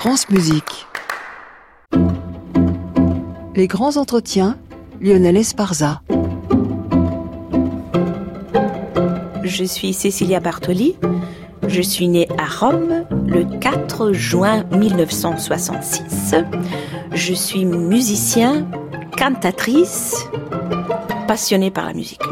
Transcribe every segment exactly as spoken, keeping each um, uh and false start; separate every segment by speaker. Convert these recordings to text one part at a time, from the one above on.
Speaker 1: France Musique. Les grands entretiens, Lionel Esparza.
Speaker 2: Je suis Cecilia Bartoli. Je suis née à Rome le quatre juin mille neuf cent soixante-six. Je suis musicien, cantatrice, passionnée par la musique.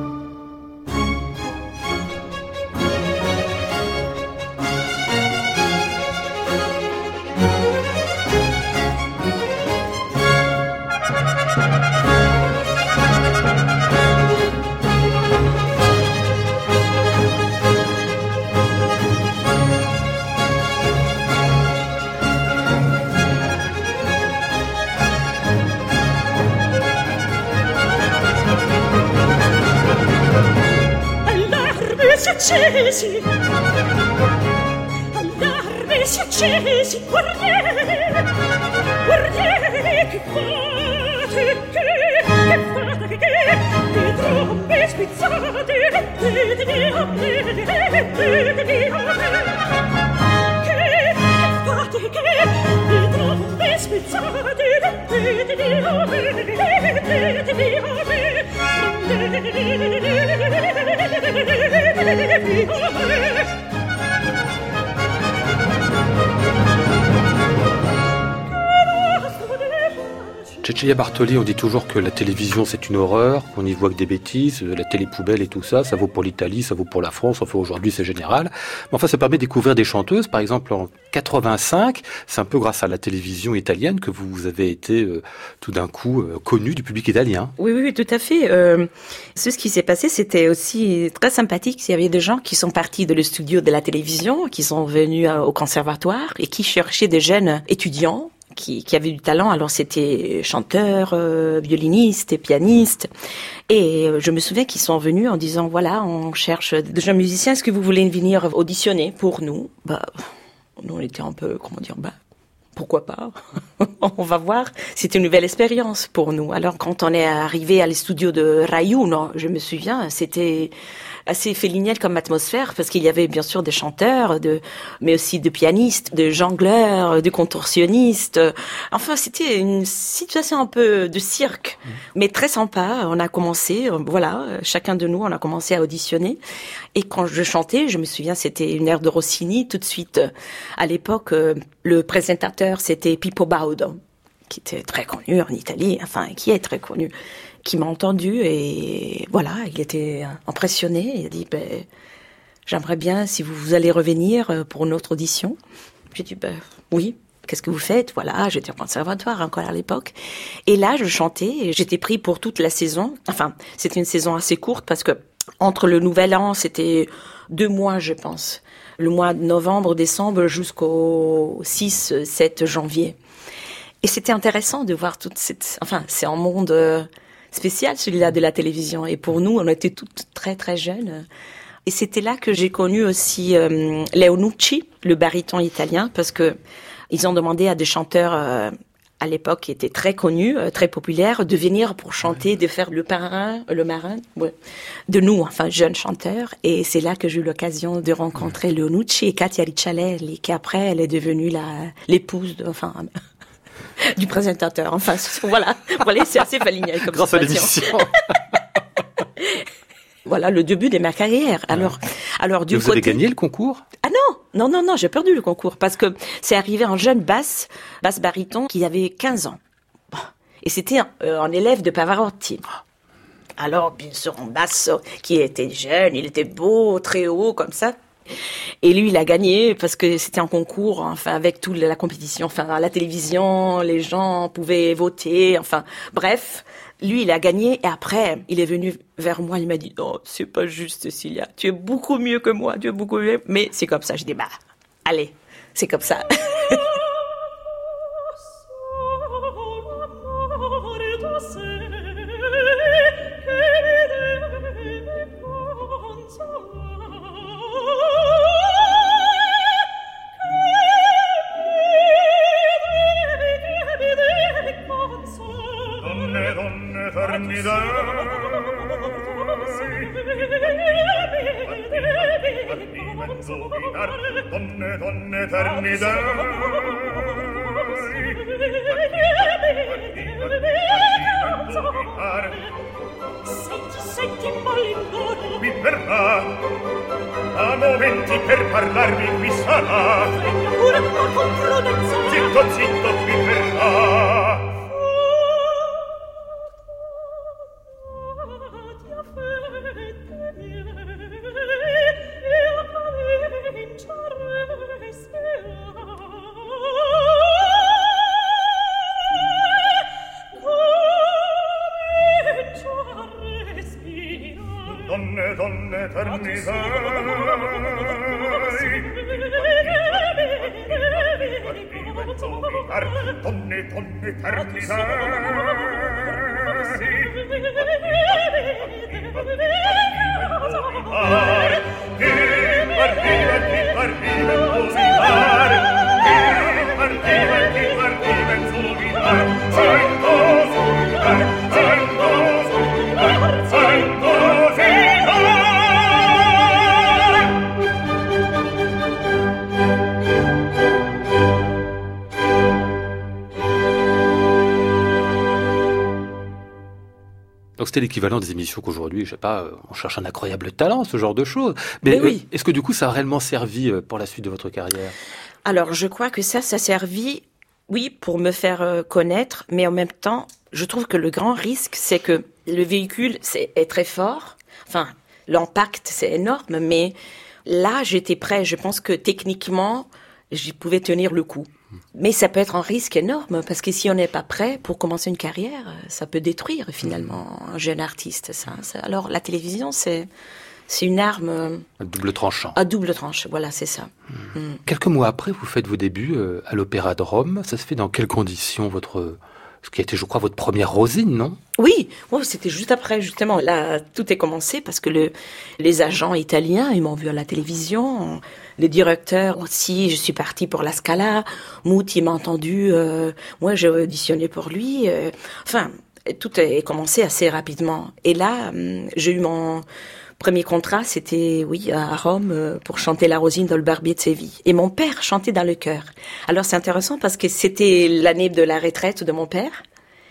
Speaker 3: Accesi, allarme si accesi, guardate, guardate che fate, che, che fate, che, che trombe spizzate, vedete a me, vedete a me, che, che fate, che, che trombe spizzate, vedete a me, vedete a me,
Speaker 4: Cecilia Bartoli, on dit toujours que la télévision c'est une horreur, qu'on y voit que des bêtises, la télé-poubelle et tout ça, ça vaut pour l'Italie, ça vaut pour la France, enfin aujourd'hui c'est général. Mais enfin ça permet de découvrir des chanteuses, par exemple en quatre-vingt-cinq, c'est un peu grâce à la télévision italienne que vous avez été euh, tout d'un coup euh, connue du public italien.
Speaker 2: Oui, oui, oui, tout à fait. Euh, ce qui s'est passé, c'était aussi très sympathique. Il y avait des gens qui sont partis de le studio de la télévision, qui sont venus au conservatoire et qui cherchaient des jeunes étudiants Qui, qui avaient du talent. Alors c'était chanteurs, euh, violonistes et pianistes. Et euh, je me souviens qu'ils sont venus en disant voilà, on cherche des jeunes musiciens. Est-ce que vous voulez venir auditionner pour nous? Bah, nous on était un peu, comment dire, bah pourquoi pas. On va voir. C'était une nouvelle expérience pour nous. Alors quand on est arrivé à les studios de Rai Uno, je me souviens, c'était assez félinel comme atmosphère parce qu'il y avait bien sûr des chanteurs, de, mais aussi de pianistes, de jongleurs, de contorsionnistes. Enfin, c'était une situation un peu de cirque, mmh. mais très sympa. On a commencé, voilà, chacun de nous, on a commencé à auditionner. Et quand je chantais, je me souviens, c'était une aire de Rossini. Tout de suite, à l'époque, le présentateur, c'était Pippo Baudo, qui était très connu en Italie, enfin, qui est très connu, qui m'a entendu et voilà, il était impressionné. Il a dit, ben, j'aimerais bien si vous, vous allez revenir pour une autre audition. J'ai dit, ben, oui. Qu'est-ce que vous faites? Voilà, j'étais au conservatoire encore à l'époque. Et là, je chantais et j'étais pris pour toute la saison. Enfin, c'était une saison assez courte parce que entre le Nouvel An, c'était deux mois, je pense. Le mois de novembre, décembre jusqu'au six, sept janvier. Et c'était intéressant de voir toute cette... Enfin, c'est un monde euh, spécial, celui-là de la télévision. Et pour nous, on était toutes très, très jeunes. Et c'était là que j'ai connu aussi euh, Leo Nucci, le baryton italien, parce que ils ont demandé à des chanteurs euh, à l'époque qui étaient très connus, euh, très populaires, de venir pour chanter, de faire le parrain, le marin, ouais, de nous, enfin jeunes chanteurs. Et c'est là que j'ai eu l'occasion de rencontrer Leo Nucci et Katia Ricciarelli, qui après elle est devenue la l'épouse, de, enfin. du présentateur. Enfin, voilà, voilà, c'est assez familier comme
Speaker 4: grâce
Speaker 2: situation.
Speaker 4: À l'émission.
Speaker 2: Voilà le début de ma carrière. Alors, alors du
Speaker 4: Et vous
Speaker 2: côté...
Speaker 4: avez gagné le concours?
Speaker 2: Ah non, non, non, non, j'ai perdu le concours parce que c'est arrivé un jeune basse, basse baryton qui avait quinze ans. Et c'était un, euh, un élève de Pavarotti. Alors, bien sûr, un basse qui était jeune, il était beau, très haut, comme ça. Et lui, il a gagné parce que c'était un concours, enfin, avec toute la compétition, enfin, à la télévision, les gens pouvaient voter, enfin, bref. Lui, il a gagné et après, il est venu vers moi, il m'a dit « Non, c'est pas juste, Cecilia, tu es beaucoup mieux que moi, tu es beaucoup mieux. » Mais c'est comme ça, je dis « Bah, allez, c'est comme ça. »
Speaker 3: zubinar, donne, donne, eterni Senti, senti, malindono mi verrà a momenti per parlarmi qui sarà Venga pure ma con prudenza Zitto, zitto, mi verrà Donne, donne, eternità Donne, donne, eternità Chi partiva, chi partiva in subinar Chi partiva, chi partiva in subinar Sento subinar, sento subinar, sento
Speaker 4: Donc c'était l'équivalent des émissions qu'aujourd'hui, je sais pas, on cherche un incroyable talent, ce genre de choses. Mais, Mais oui. Est-ce que du coup ça a réellement servi pour la suite de votre carrière ?
Speaker 2: Alors je crois que ça, ça a servi, oui, pour me faire connaître, mais en même temps, je trouve que le grand risque, c'est que le véhicule c'est, est très fort, enfin, l'impact c'est énorme, mais là j'étais prêt, je pense que techniquement, j'y pouvais tenir le coup. Mais ça peut être un risque énorme, parce que si on n'est pas prêt pour commencer une carrière, ça peut détruire finalement un jeune artiste. Ça, ça. Alors la télévision, c'est, c'est une arme...
Speaker 4: À double tranchant.
Speaker 2: À double tranchant, voilà, c'est ça.
Speaker 4: Mmh. Mmh. Quelques mois après, vous faites vos débuts à l'Opéra de Rome. Ça se fait dans quelles conditions, votre... ce qui a été, je crois, votre première Rosine, non ?
Speaker 2: Oui, oh, c'était juste après, justement. Là, tout est commencé parce que le, les agents italiens, ils m'ont vu à la télévision. Les directeurs aussi, je suis partie pour la Scala. Mout, il m'a entendu. Euh, moi, j'ai auditionné pour lui. Euh, enfin, tout a commencé assez rapidement. Et là, j'ai eu mon premier contrat, c'était, oui, à Rome, pour chanter la Rosine dans le Barbier de Séville. Et mon père chantait dans le chœur. Alors, c'est intéressant parce que c'était l'année de la retraite de mon père.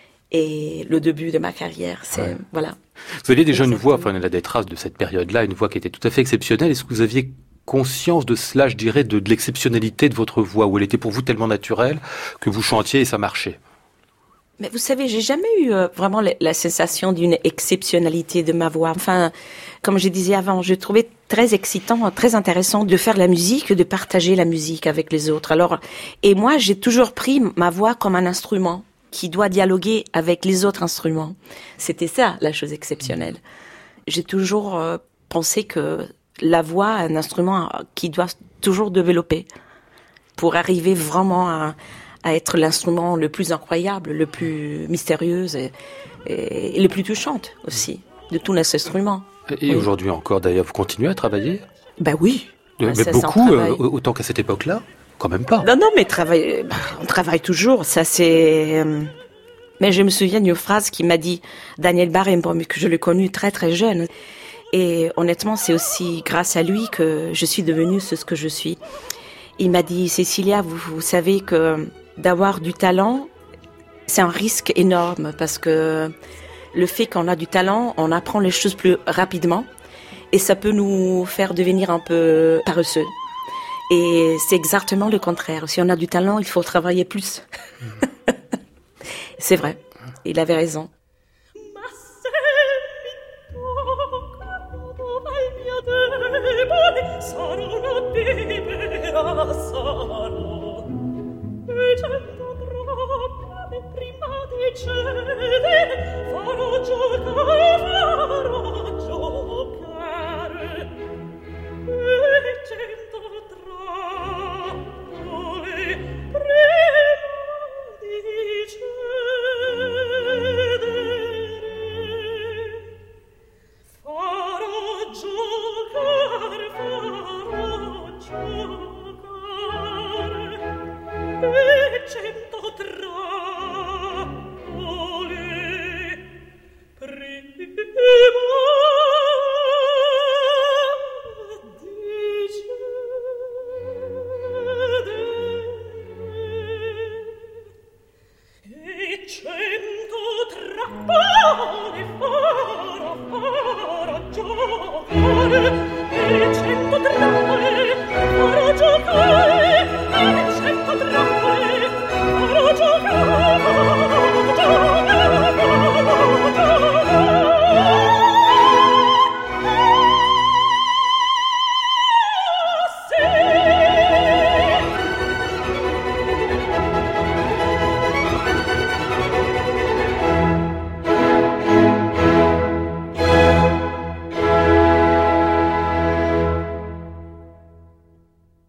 Speaker 2: Et le début de ma carrière, c'est, ouais. Voilà.
Speaker 4: Vous aviez déjà une voix, enfin, on a des traces de cette période-là, une voix qui était tout à fait exceptionnelle. Est-ce que vous aviez conscience de cela, je dirais, de, de l'exceptionnalité de votre voix, où elle était pour vous tellement naturelle que vous chantiez et ça marchait?
Speaker 2: Mais vous savez, j'ai jamais eu euh, vraiment la, la sensation d'une exceptionnalité de ma voix. Enfin, comme je disais avant, je trouvais très excitant, très intéressant de faire la musique, de partager la musique avec les autres. Alors, et moi, j'ai toujours pris ma voix comme un instrument qui doit dialoguer avec les autres instruments. C'était ça, la chose exceptionnelle. J'ai toujours euh, pensé que la voix est un instrument qui doit toujours développer pour arriver vraiment à, à être l'instrument le plus incroyable, le plus mystérieux et, et, et le plus touchant aussi de tous nos instruments.
Speaker 4: Et oui. Aujourd'hui encore, d'ailleurs, vous continuez à travailler ?
Speaker 2: Ben oui.
Speaker 4: Mais ben, beaucoup, euh, autant qu'à cette époque-là ? Quand même pas.
Speaker 2: Non, non, mais travaille, bah, on travaille toujours. Ça, c'est. Euh... Mais je me souviens d'une phrase qui m'a dit Daniel Barenboim, que je l'ai connu très très jeune. Et honnêtement, c'est aussi grâce à lui que je suis devenue ce que je suis. Il m'a dit, Cécilia, vous, vous savez que d'avoir du talent, c'est un risque énorme parce que le fait qu'on a du talent, on apprend les choses plus rapidement et ça peut nous faire devenir un peu paresseux. Et c'est exactement le contraire. Si on a du talent, il faut travailler plus. Mmh. C'est vrai. Il avait raison.
Speaker 3: Dice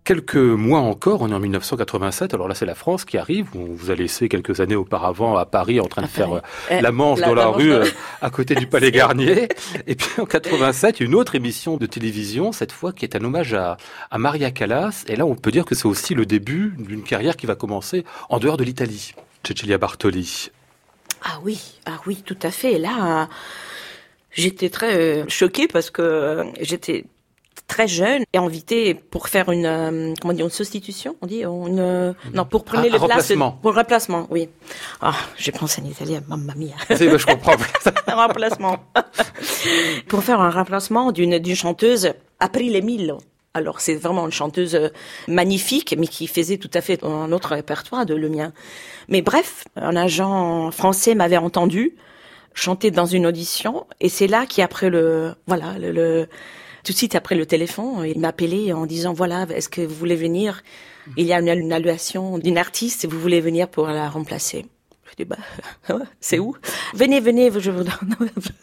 Speaker 4: quelques mois encore, on est en mille neuf cent quatre-vingt-sept, alors là c'est la France qui arrive, on vous a laissé quelques années auparavant à Paris en train de faire euh, la manche la, dans la, la rue euh, à côté du Palais Garnier. Et puis en quatre-vingt-sept, une autre émission de télévision, cette fois qui est un hommage à, à Maria Callas. Et là on peut dire que c'est aussi le début d'une carrière qui va commencer en dehors de l'Italie. Cecilia Bartoli.
Speaker 2: Ah oui, ah oui, tout à fait. Là, euh, j'étais très euh, choquée parce que euh, j'étais très jeune et invitée pour faire une euh, comment dire une substitution, on dit une euh, non pour prendre
Speaker 4: ah,
Speaker 2: le place
Speaker 4: pour
Speaker 2: le remplacement, oui. Ah, j'ai pensé en italien, mamma mia.
Speaker 4: C'est, ben, je comprends.
Speaker 2: Un remplacement. Pour faire un remplacement d'une d'une chanteuse Aprile Millo. Alors, c'est vraiment une chanteuse magnifique, mais qui faisait tout à fait un autre répertoire de le mien. Mais bref, un agent français m'avait entendu chanter dans une audition, et c'est là qu'après le, voilà, le, le, tout de suite après le téléphone, il m'a appelé en disant, voilà, est-ce que vous voulez venir? Il y a une, une évaluation d'une artiste, et vous voulez venir pour la remplacer. Je dis, bah, c'est où? Venez, venez, je vous donne.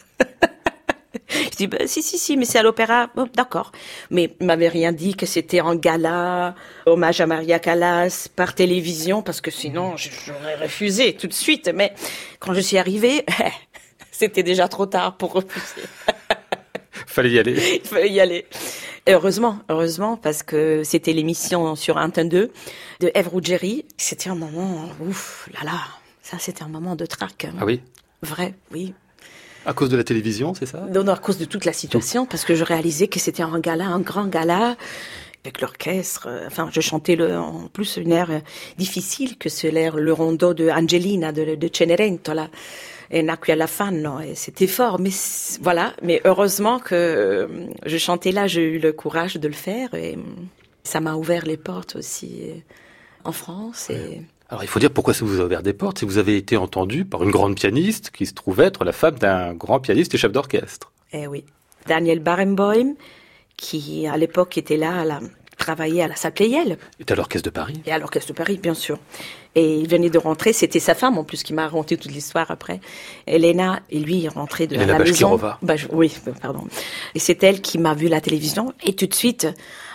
Speaker 2: Je dis, bah, si, si, si, mais c'est à l'opéra. Bon, d'accord. Mais il m'avait rien dit que c'était un gala, hommage à Maria Callas, par télévision, parce que sinon, j'aurais refusé tout de suite. Mais quand je suis arrivée, c'était déjà trop tard pour refuser.
Speaker 4: Fallait y aller.
Speaker 2: Il fallait y aller. Et heureusement, heureusement, parce que c'était l'émission sur Antenne deux de Ève Ruggieri. C'était un moment, ouf, là là, ça c'était un moment de trac.
Speaker 4: Ah oui?
Speaker 2: Vrai, oui.
Speaker 4: À cause de la télévision, c'est ça?
Speaker 2: Non, non, à cause de toute la situation, parce que je réalisais que c'était un gala, un grand gala, avec l'orchestre. Enfin, je chantais le, en plus une air difficile, que c'est l'air, le rondo de Angelina, de, de Cenerentola, et Nacqui alla fanno, et c'était fort, mais voilà. Mais heureusement que je chantais là, j'ai eu le courage de le faire, et ça m'a ouvert les portes aussi en France, et...
Speaker 4: Ouais. Alors, il faut dire pourquoi ça vous a ouvert des portes. Si vous avez été entendu par une grande pianiste qui se trouve être la femme d'un grand pianiste et chef d'orchestre.
Speaker 2: Eh oui. Daniel Barenboim, qui à l'époque était là, elle a travaillé à la Salle Pleyel.
Speaker 4: Et à l'Orchestre de Paris.
Speaker 2: Et à l'Orchestre de Paris, bien sûr. Et il venait de rentrer, c'était sa femme en plus qui m'a raconté toute l'histoire après. Elena, et lui, il rentrait de
Speaker 4: Elena
Speaker 2: la maison.
Speaker 4: Bah,
Speaker 2: oui, pardon. Et c'est elle qui m'a vu la télévision. Et tout de suite...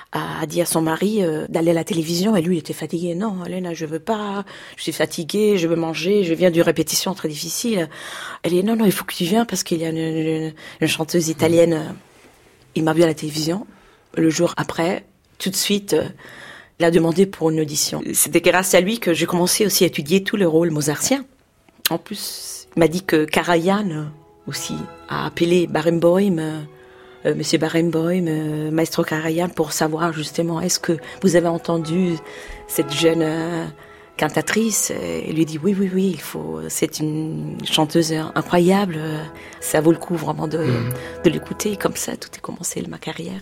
Speaker 2: a dit à son mari euh, d'aller à la télévision, et lui il était fatigué. Non, Elena, je veux pas, je suis fatiguée, je veux manger, je viens d'une répétition très difficile. Elle dit non, non, il faut que tu viennes parce qu'il y a une, une, une chanteuse italienne. Il m'a vu à la télévision. Le jour après, tout de suite, euh, il a demandé pour une audition. C'était grâce à lui que j'ai commencé aussi à étudier tous les rôles mozartiens. En plus, il m'a dit que Karajan aussi a appelé Barenboim, euh, Euh, Monsieur Barenboim, euh, Maestro Karajan, pour savoir justement est-ce que vous avez entendu cette jeune euh, cantatrice. Et il lui dit oui, oui, oui, il faut. C'est une chanteuse incroyable. Euh, ça vaut le coup vraiment de, mmh. de l'écouter. Et comme ça, tout est commencé ma carrière.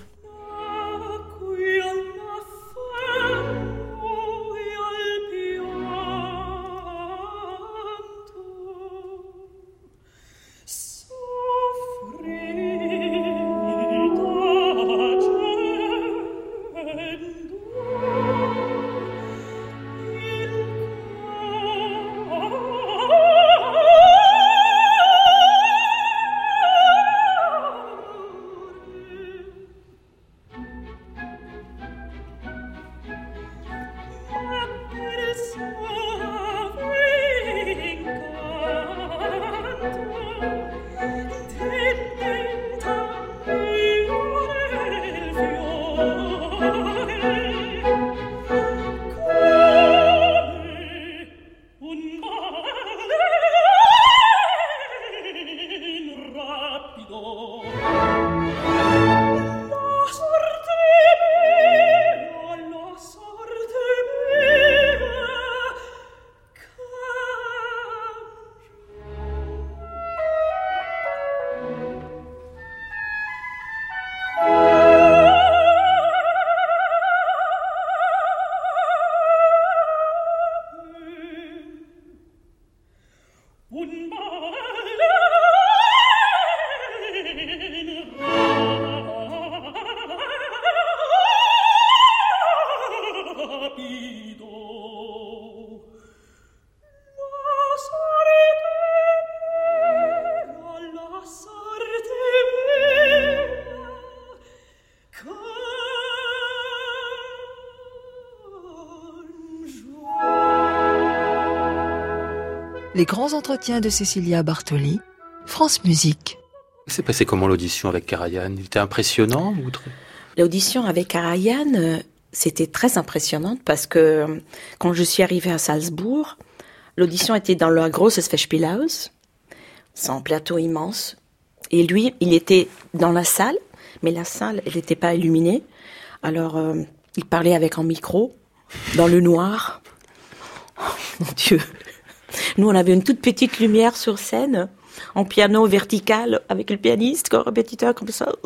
Speaker 1: Les grands entretiens de Cécilia Bartoli, France Musique.
Speaker 4: C'est passé comment l'audition avec Karajan? Il était impressionnant ou très...
Speaker 2: L'audition avec Karajan, euh, c'était très impressionnante parce que euh, quand je suis arrivée à Salzbourg, l'audition était dans le Grosses Festspielhaus. C'est un plateau immense. Et lui, il était dans la salle, mais la salle, elle n'était pas illuminée. Alors, euh, il parlait avec un micro, dans le noir. Oh, mon Dieu. Nous, on avait une toute petite lumière sur scène, en piano vertical, avec le pianiste, comme répétiteur, comme ça.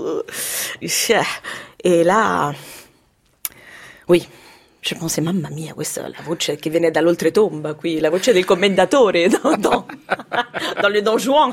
Speaker 2: Et là, oui, je pensais, mamma mia, questa è la voce che viene dall'oltretomba, qui, la voce del commendatore, dans, dans, dans le Don Juan.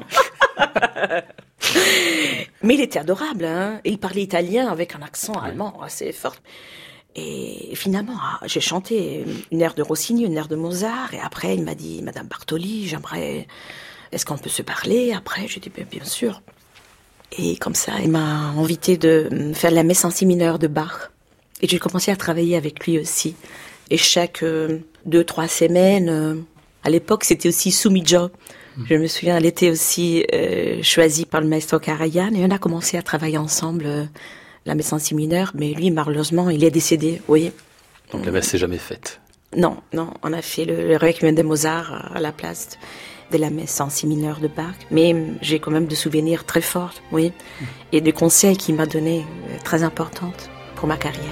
Speaker 2: Mais il était adorable, hein. Il parlait italien avec un accent allemand assez fort. Et finalement, j'ai chanté une aire de Rossini, une aire de Mozart, et après, il m'a dit, Madame Bartoli, j'aimerais, est-ce qu'on peut se parler? Après, j'ai dit, bien, bien sûr. Et comme ça, il m'a invité de faire la messe en si mineur de Bach. Et j'ai commencé à travailler avec lui aussi. Et chaque euh, deux, trois semaines, euh, à l'époque, c'était aussi Sumidjo. Mmh. Je me souviens, elle était aussi euh, choisie par le maestro Karajan, et on a commencé à travailler ensemble, euh, la messe en si mineur, mais lui, malheureusement, il est décédé, oui.
Speaker 4: Donc la messe s'est jamais faite? Non,
Speaker 2: non, on a fait le, le Requiem de Mozart à la place de la messe en si mineur de Bach, mais j'ai quand même des souvenirs très forts, oui, mmh. et des conseils qu'il m'a donnés, euh, très importants pour ma carrière.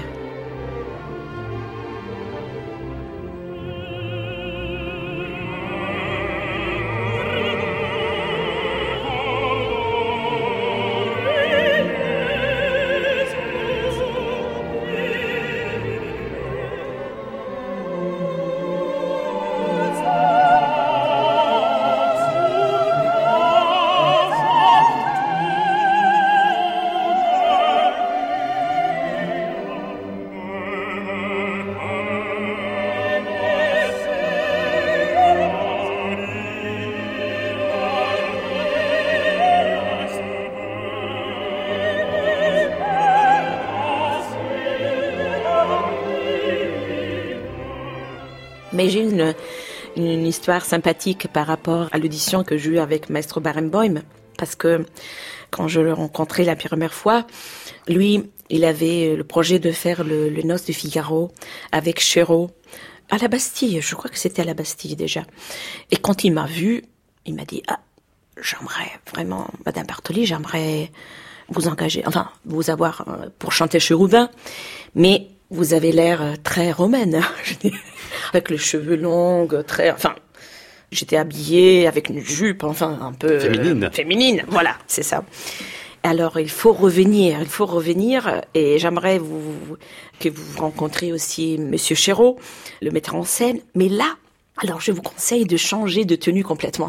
Speaker 2: Mais j'ai une, une histoire sympathique par rapport à l'audition que j'ai eue avec Maestro Barenboim, parce que quand je le rencontrais la première fois, lui, il avait le projet de faire le, le Noces de Figaro avec Chéreau à la Bastille. Je crois que c'était à la Bastille déjà. Et quand il m'a vu, il m'a dit « Ah, j'aimerais vraiment, Madame Bartoli, j'aimerais vous engager, enfin, vous avoir pour chanter Chérubin, mais vous avez l'air très romaine. » Avec les cheveux longs, très, enfin, j'étais habillée avec une jupe, enfin, un peu
Speaker 4: féminine.
Speaker 2: Euh, féminine, voilà, c'est ça. Alors, il faut revenir, il faut revenir, et j'aimerais vous, que vous rencontriez aussi Monsieur Chéreau, le metteur en scène. Mais là, alors, je vous conseille de changer de tenue complètement.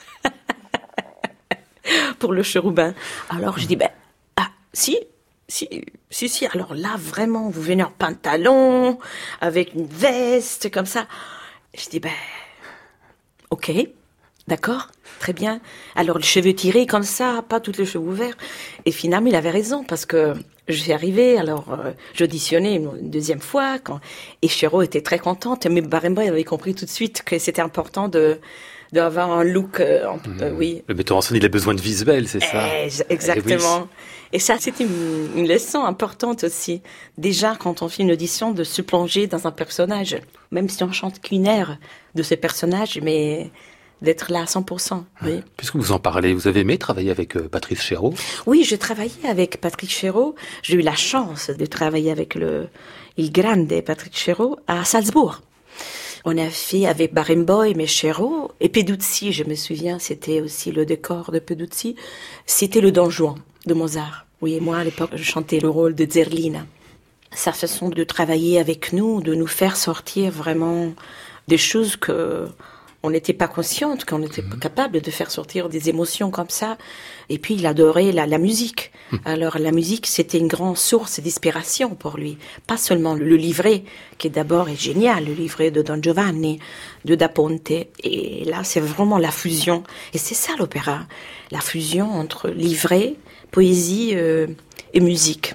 Speaker 2: Pour le Chérubin. Alors, je dis, ben, ah, si, Si, si, si, alors là, vraiment, vous venez en pantalon, avec une veste, comme ça. Je dis, ben, ok, d'accord, très bien. Alors, les cheveux tirés comme ça, pas tous les cheveux ouverts. Et finalement, il avait raison, parce que je suis arrivée, alors, euh, j'auditionnais une deuxième fois, quand, et Chéreau était très contente, mais Barenboim avait compris tout de suite que c'était important de, d'avoir un look, euh, mmh. euh, oui.
Speaker 4: Le metteur en scène, il a besoin de visuel, c'est ça?
Speaker 2: Eh, exactement. Eh oui. Et ça, c'était une, une leçon importante aussi. Déjà, quand on fait une audition, de se plonger dans un personnage. Même si on chante qu'une aire de ce personnage, mais d'être là à cent pour cent. Oui.
Speaker 4: Puisque vous en parlez, vous avez aimé travailler avec euh, Patrice Chéreau?
Speaker 2: Oui, j'ai travaillé avec Patrice Chéreau. J'ai eu la chance de travailler avec le il grande Patrice Chéreau à Salzbourg. On a fait avec Barenboim et Chéreau, et Peduzzi, je me souviens, c'était aussi le décor de Peduzzi. C'était le Don Juan de Mozart. Oui, et moi, à l'époque, je chantais le rôle de Zerlina. Sa façon de travailler avec nous, de nous faire sortir vraiment des choses que on n'était pas consciente, qu'on n'était mmh. pas capable de faire sortir des émotions comme ça. Et puis, il adorait la, la musique. Mmh. Alors, la musique, c'était une grande source d'inspiration pour lui. Pas seulement le, le livret, qui d'abord est génial, le livret de Don Giovanni, de Da Ponte. Et là, c'est vraiment la fusion. Et c'est ça, l'opéra. La fusion entre livret, poésie euh, et musique.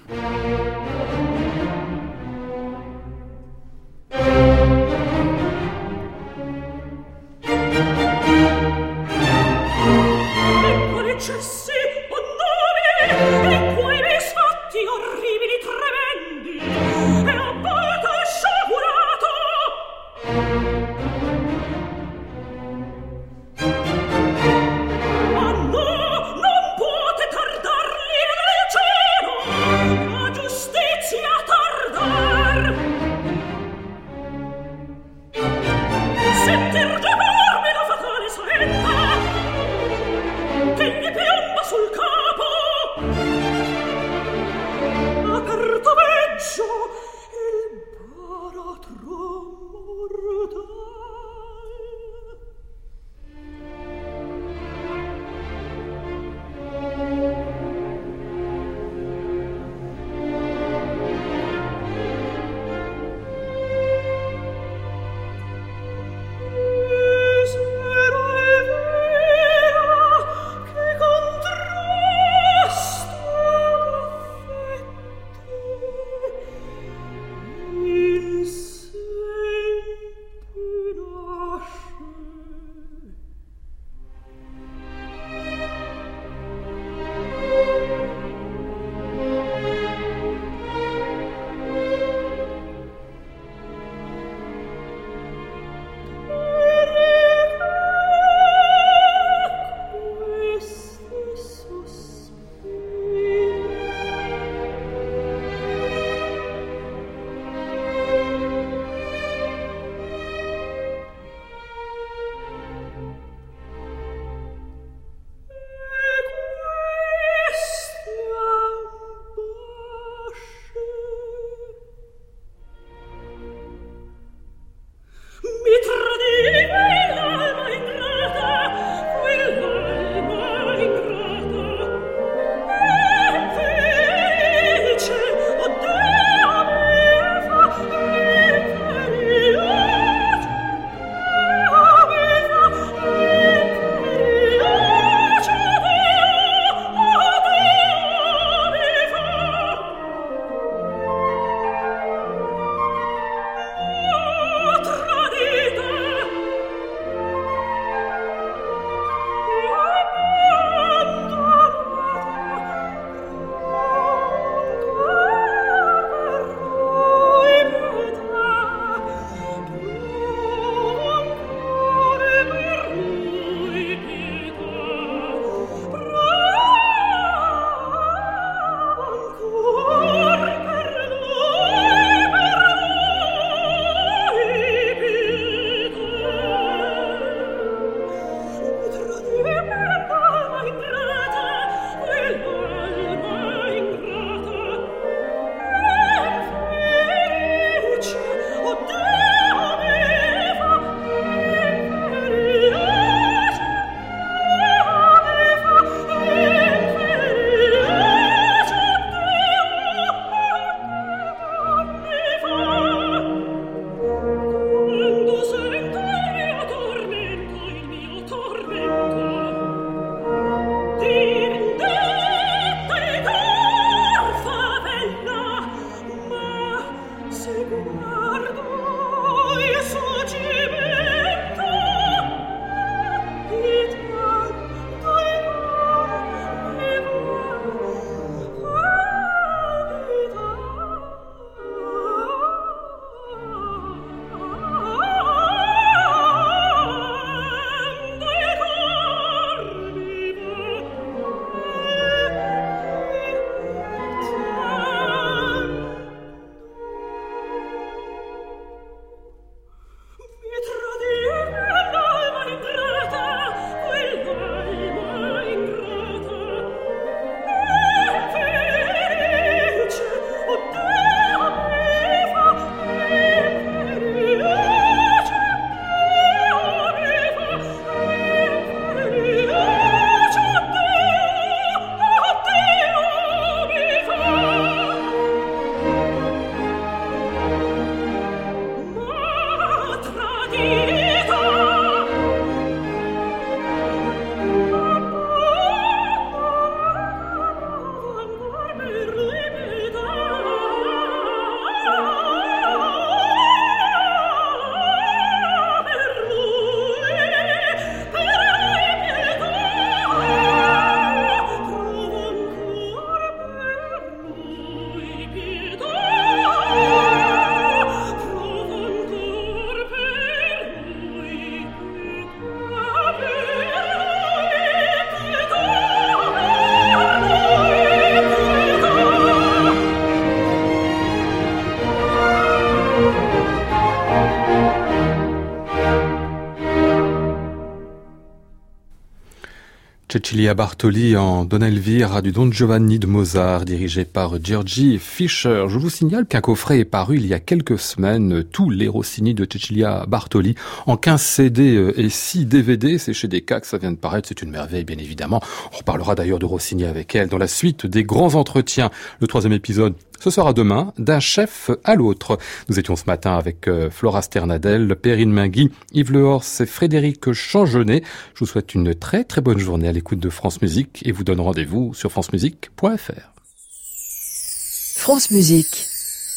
Speaker 5: Cecilia Bartoli en Donna Elvira du Don Giovanni de Mozart, dirigé par György Fischer. Je vous signale qu'un coffret est paru il y a quelques semaines, tous les Rossini de Cecilia Bartoli, en quinze C D et six D V D. C'est chez Decca que ça vient de paraître, c'est une merveille bien évidemment. On reparlera d'ailleurs de Rossini avec elle dans la suite des grands entretiens. Le troisième épisode, ce sera demain, d'un chef à l'autre. Nous étions ce matin avec euh, Flora Sternadel, Perrine Mingui, Yves Lehors et Frédéric Changenet. Je vous souhaite une très très bonne journée à l'écoute de France Musique et vous donne rendez-vous sur francemusique point f r.
Speaker 1: France Musique.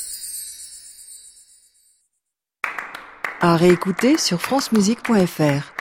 Speaker 1: À réécouter sur francemusique point f r.